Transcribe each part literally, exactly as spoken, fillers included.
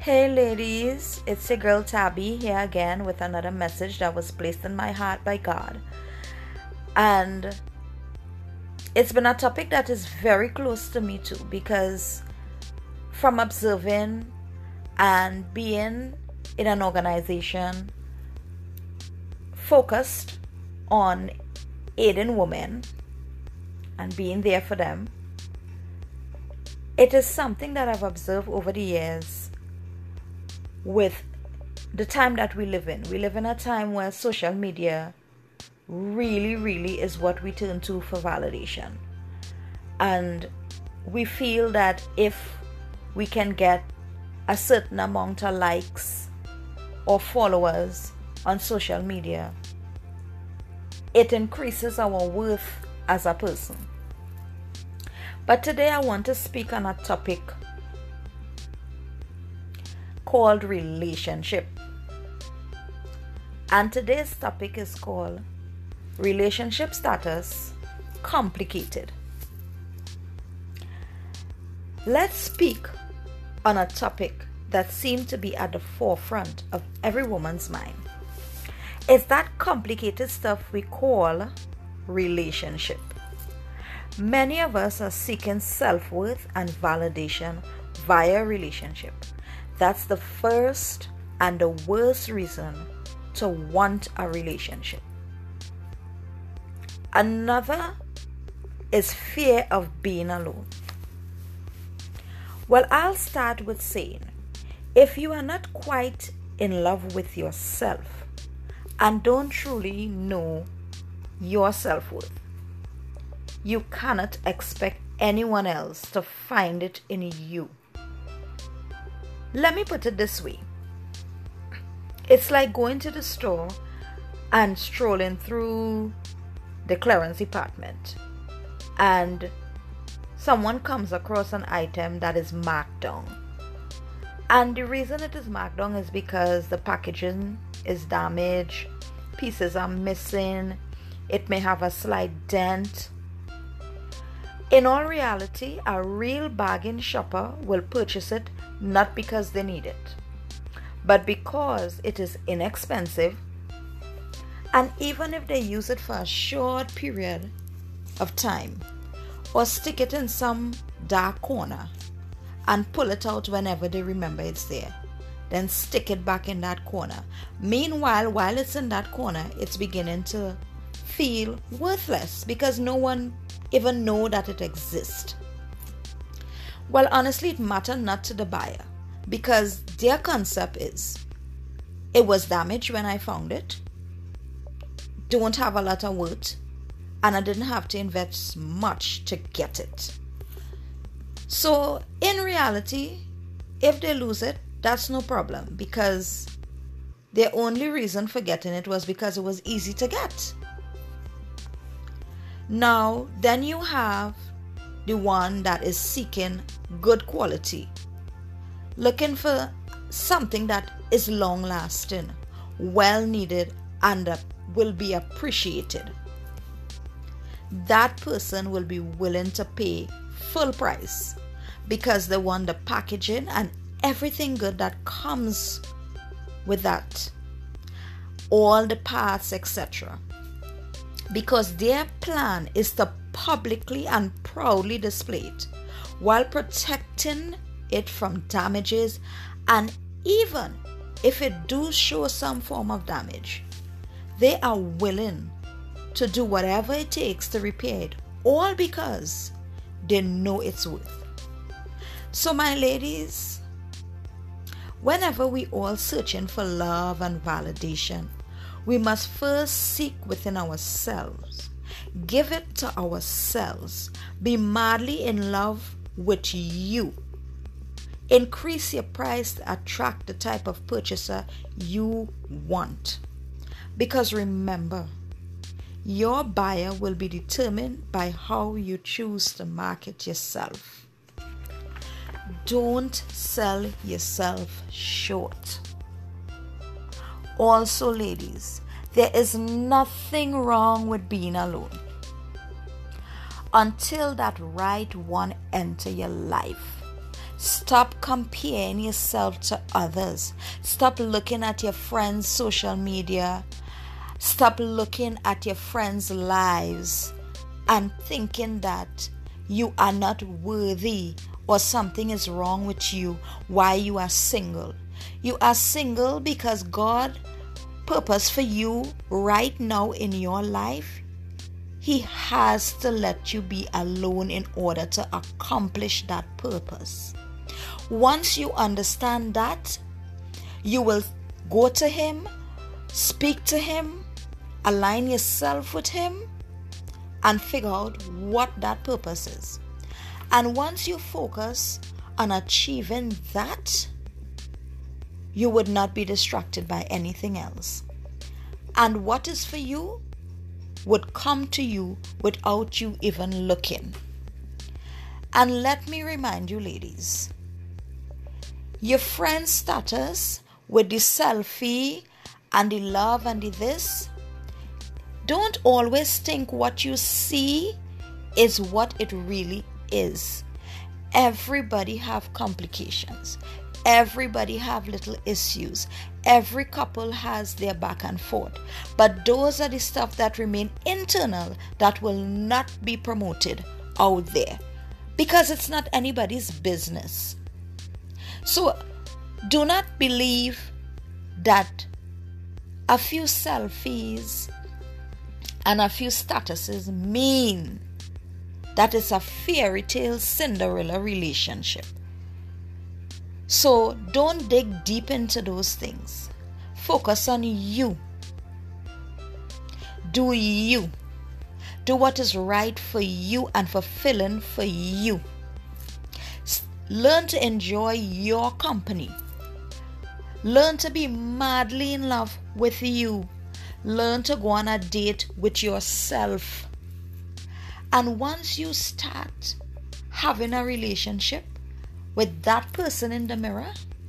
Hey ladies, it's your girl Tabby here again with another message that was placed in my heart by God. And it's been a topic that is very close to me too, because from observing and being in an organization focused on aiding women and being there for them, it is something that I've observed over the years with the time that we live in. We live in a time where social media really, really is what we turn to for validation. And we feel that if we can get a certain amount of likes or followers on social media, it increases our worth as a person. But today I want to speak on a topic called relationship. And today's topic is called relationship status complicated. Let's speak on a topic that seems to be at the forefront of every woman's mind. It's that complicated stuff we call relationship. Many of us are seeking self-worth and validation via relationship. That's the first and the worst reason to want a relationship. Another is fear of being alone. Well, I'll start with saying, if you are not quite in love with yourself and don't truly know your self-worth, you cannot expect anyone else to find it in you. Let me put it this way. It's like going to the store and strolling through the clearance department, and someone comes across an item that is marked down. And the reason it is marked down is because the packaging is damaged, pieces are missing, it may have a slight dent. In all reality, a real bargain shopper will purchase it not because they need it, but because it is inexpensive, and even if they use it for a short period of time or stick it in some dark corner and pull it out whenever they remember it's there, then stick it back in that corner. Meanwhile, while it's in that corner, it's beginning to feel worthless because no one even know that it exists. Well, honestly, it matters not to the buyer, because their concept is, it was damaged when I found it, don't have a lot of worth, and I didn't have to invest much to get it. So in reality, if they lose it, that's no problem, because their only reason for getting it was because it was easy to get. Now, then you have the one that is seeking good quality, looking for something that is long lasting, well needed, and will be appreciated. That person will be willing to pay full price because they want the packaging and everything good that comes with that, all the parts, et cetera. Because their plan is to publicly and proudly display it while protecting it from damages, and even if it do show some form of damage, they are willing to do whatever it takes to repair it, all because they know its worth. So my ladies, whenever we all searching for love and validation, we must first seek within ourselves, give it to ourselves, be madly in love with you. Increase your price to attract the type of purchaser you want. Because remember, your buyer will be determined by how you choose to market yourself. Don't sell yourself short. Also, ladies, there is nothing wrong with being alone until that right one enter your life. Stop comparing yourself to others. Stop looking at your friends' social media. Stop looking at your friends' lives and thinking that you are not worthy or something is wrong with you why you are single. You are single because God purpose for you right now in your life. He has to let you be alone in order to accomplish that purpose. Once you understand that, you will go to Him, speak to Him, align yourself with Him, and figure out what that purpose is. And once you focus on achieving that, you would not be distracted by anything else. And what is for you would come to you without you even looking. And let me remind you, ladies, your friend's status with the selfie and the love and the this, don't always think what you see is what it really is. Everybody have complications. Everybody have little issues. Every couple has their back and forth. But those are the stuff that remain internal that will not be promoted out there because it's not anybody's business. So do not believe that a few selfies and a few statuses mean that it's a fairy tale Cinderella relationship. So don't dig deep into those things. Focus on you. Do you. Do what is right for you and fulfilling for you. Learn to enjoy your company. Learn to be madly in love with you. Learn to go on a date with yourself. And once you start having a relationship with that person in the mirror,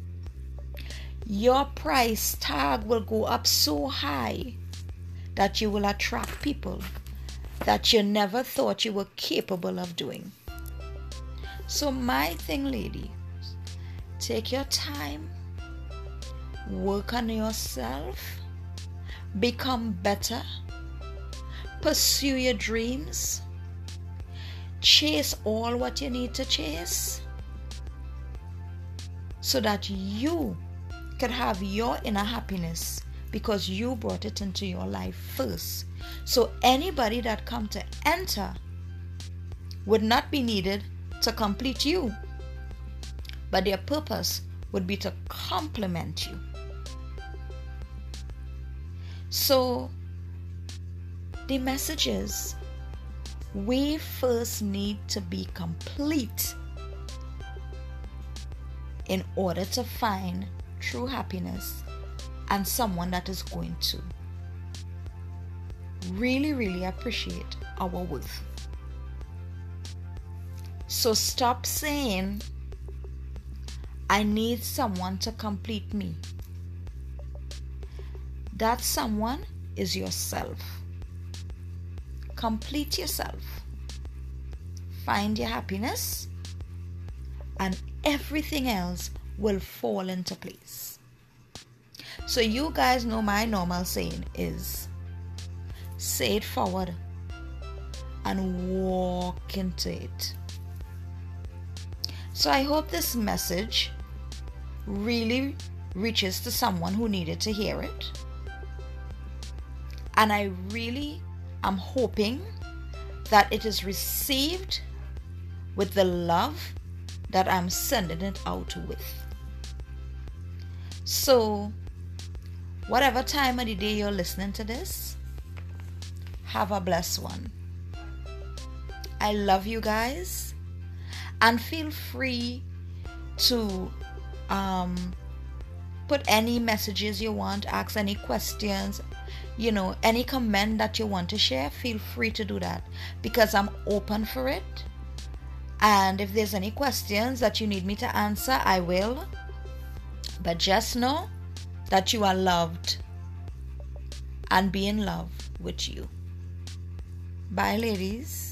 your price tag will go up so high that you will attract people that you never thought you were capable of doing. So my thing, lady, take your time, work on yourself, become better, pursue your dreams, chase all what you need to chase, so that you could have your inner happiness because you brought it into your life first. So anybody that come to enter would not be needed to complete you, but their purpose would be to complement you. So the message is, we first need to be complete in order to find true happiness and someone that is going to really, really appreciate our worth. So stop saying, I need someone to complete me. That someone is yourself. Complete yourself. Find your happiness, and everything else will fall into place. So you guys know my normal saying is, say it forward and walk into it. So I hope this message really reaches to someone who needed to hear it. And I really am hoping that it is received with the love that I'm sending it out with. So, whatever time of the day you're listening to this, have a blessed one. I love you guys, and feel free to um, put any messages you want, ask any questions, you know, any comment that you want to share. Feel free to do that because I'm open for it. And if there's any questions that you need me to answer, I will. But just know that you are loved, and be in love with you. Bye, ladies.